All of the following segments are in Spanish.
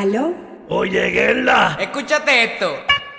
¿Aló? Oye, Gerla. Escúchate esto.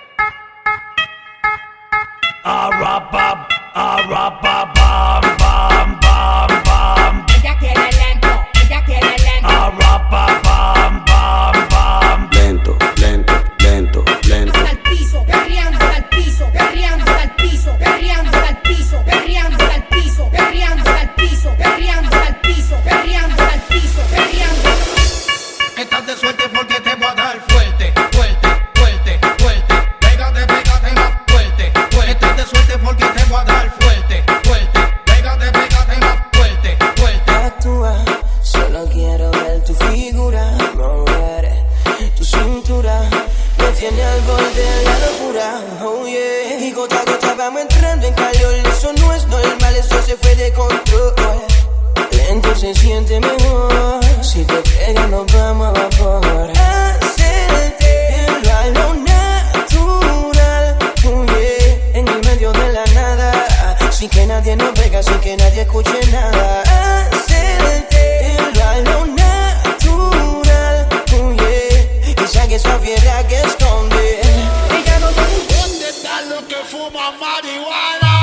Arrapa, bam, bam, bam, bam. Ella quiere lento, ella quiere lento. Arrapa, bam, bam, bam. Lento, lento, lento, lento. Hasta el piso, perreando hasta el piso, perreando hasta el piso, perreando hasta el piso, perreando hasta el piso, perreando hasta el piso, perreando hasta el piso, perreando hasta el piso, perreando. Estás de suerte porque te voy a dar fuerte, fuerte, fuerte, fuerte. Pégate, pégate más fuerte, fuerte. Estás de suerte porque te voy a dar fuerte, fuerte. Pégate, pégate más fuerte, fuerte. Actúa, solo quiero ver tu figura, mover tu cintura. Me tiene al borde de la locura, oh yeah. Y gota a gota vamos entrando en calor. Eso no es normal, eso se fue de control. Lento se siente mejor. Si te pega nos vamos a vapor. Hacerte a lo natural, oh yeah. En el medio de la nada, sin que nadie nos vea, sin que nadie escuche nada. Hacerte a lo natural, oh yeah. Y saque esa fiera que esconde. Ella no sabe dónde están los que fuman marihuana.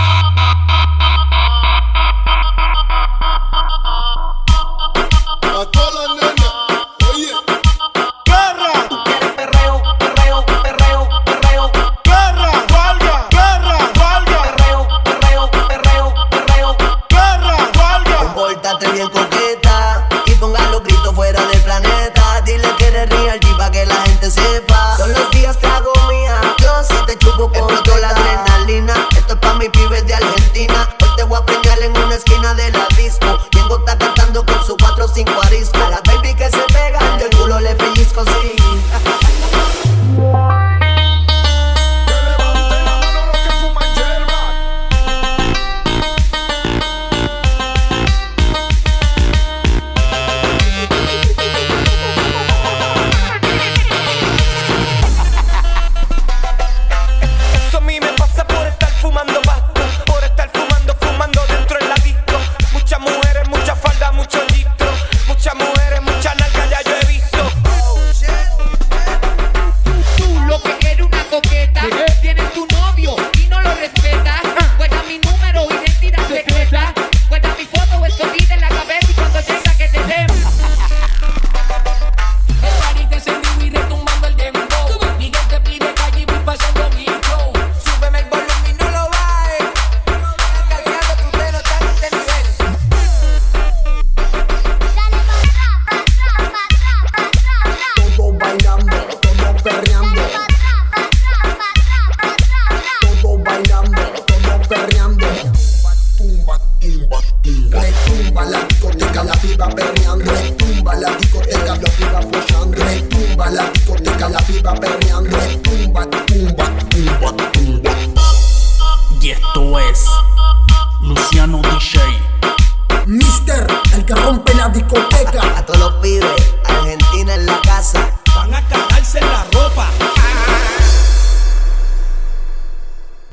A todas las nenas, oye. Guerra, Perreo, perreo, perreo, perreo. guerra, valga, guerra, valga. Perreo, perreo, perreo, perreo. Guerra, valga. Compórtate bien coqueta y ponga los gritos fuera del planeta. Dile que eres real G pa' que la gente sepa. Todos los días te hago mía, yo sí te chupo con toda la adrenalina. Esto es pa' mis pibes de Argentina. Hoy te voy a preñar en una esquina de la disco. Yengo está cantando con su 4 o 5 arisco. A la baby que se pega, del culo le pellizco, sí. Que levanten la mano los que fuman yerba. Eso a mí me pasa por estar fumando pasto, por estar fumando dentro en la disco. Muchas mujeres, mucha falda, mucho litro. Muchas mujeres, mucha nalga, ya yo he visto. Tú lo que quieres una coqueta, tienes tu novio y no lo respetas. Guarda mi número, identidad secreta. Guarda mi foto, esto en la cabeza y cuando tenga que te den. El party te encendido y retumbando el dembow. Miguel te pide calle y voy pasando mi flow. Súbeme el volumen y no lo bajes. Cargando que usted no está en este nivel. Todos bailando, todos perreando. Todos bailando, todos perreando. Tumba, tumba, tumba. Retumba la discoteca, la piba perreando. Retumba la discoteca, la piba follando. Retumba la discoteca, la piba perreando. Retumba, tumba, tumba, tumba. Y esto es Luciano DJ. Mister, el que rompe la discoteca. A todos los pibes, Argentina en la casa. Van a cagarse en la